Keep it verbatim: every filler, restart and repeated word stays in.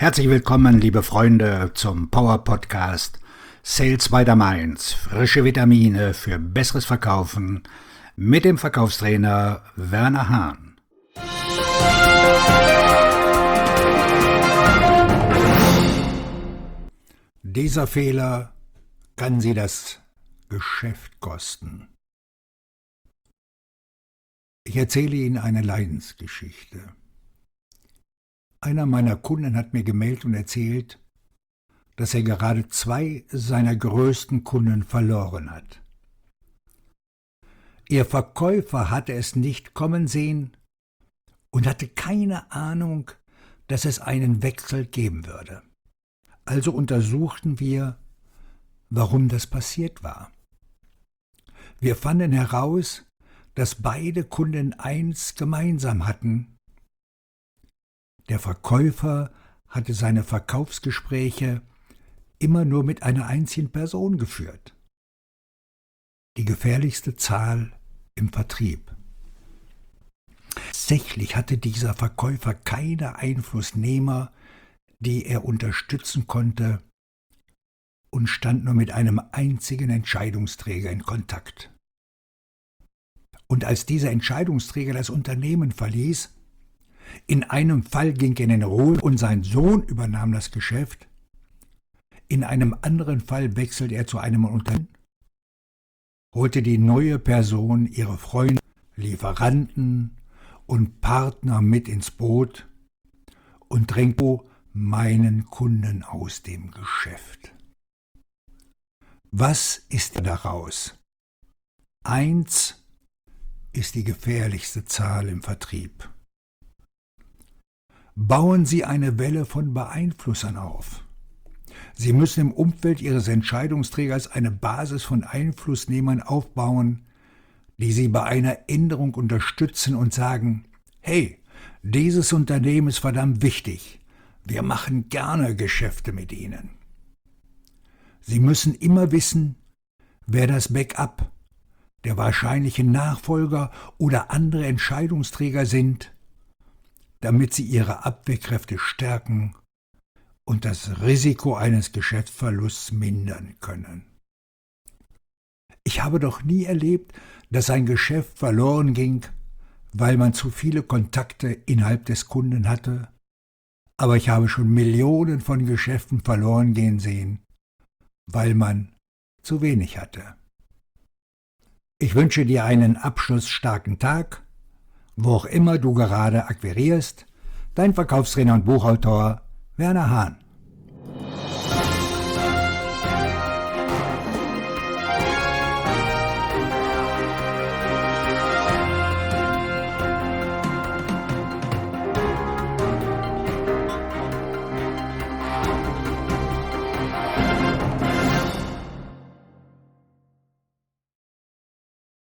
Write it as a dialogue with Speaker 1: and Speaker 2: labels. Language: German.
Speaker 1: Herzlich willkommen, liebe Freunde, zum Power Podcast Sales by the Mainz. Frische Vitamine für besseres Verkaufen mit dem Verkaufstrainer Werner Hahn. Dieser Fehler kann Sie das Geschäft kosten. Ich erzähle Ihnen eine Leidensgeschichte. Einer meiner Kunden hat mir gemeldet und erzählt, dass er gerade zwei seiner größten Kunden verloren hat. Ihr Verkäufer hatte es nicht kommen sehen und hatte keine Ahnung, dass es einen Wechsel geben würde. Also untersuchten wir, warum das passiert war. Wir fanden heraus, dass beide Kunden eins gemeinsam hatten: Der Verkäufer hatte seine Verkaufsgespräche immer nur mit einer einzigen Person geführt. Die gefährlichste Zahl im Vertrieb. Tatsächlich hatte dieser Verkäufer keine Einflussnehmer, die er unterstützen konnte, und stand nur mit einem einzigen Entscheidungsträger in Kontakt. Und als dieser Entscheidungsträger das Unternehmen verließ, in einem Fall ging er in den Ruhestand und sein Sohn übernahm das Geschäft, in einem anderen Fall wechselte er zu einem Unternehmen, holte die neue Person ihre Freunde, Lieferanten und Partner mit ins Boot und drängte meinen Kunden aus dem Geschäft. Was ist daraus? Eins ist die gefährlichste Zahl im Vertrieb. Bauen Sie eine Welle von Beeinflussern auf. Sie müssen im Umfeld Ihres Entscheidungsträgers eine Basis von Einflussnehmern aufbauen, die Sie bei einer Änderung unterstützen und sagen: Hey, dieses Unternehmen ist verdammt wichtig. Wir machen gerne Geschäfte mit Ihnen. Sie müssen immer wissen, wer das Backup, der wahrscheinliche Nachfolger oder andere Entscheidungsträger sind, damit sie ihre Abwehrkräfte stärken und das Risiko eines Geschäftsverlusts mindern können. Ich habe doch nie erlebt, dass ein Geschäft verloren ging, weil man zu viele Kontakte innerhalb des Kunden hatte, aber ich habe schon Millionen von Geschäften verloren gehen sehen, weil man zu wenig hatte. Ich wünsche dir einen abschlussstarken Tag, wo auch immer du gerade akquirierst. Dein Verkaufstrainer und Buchautor Werner Hahn.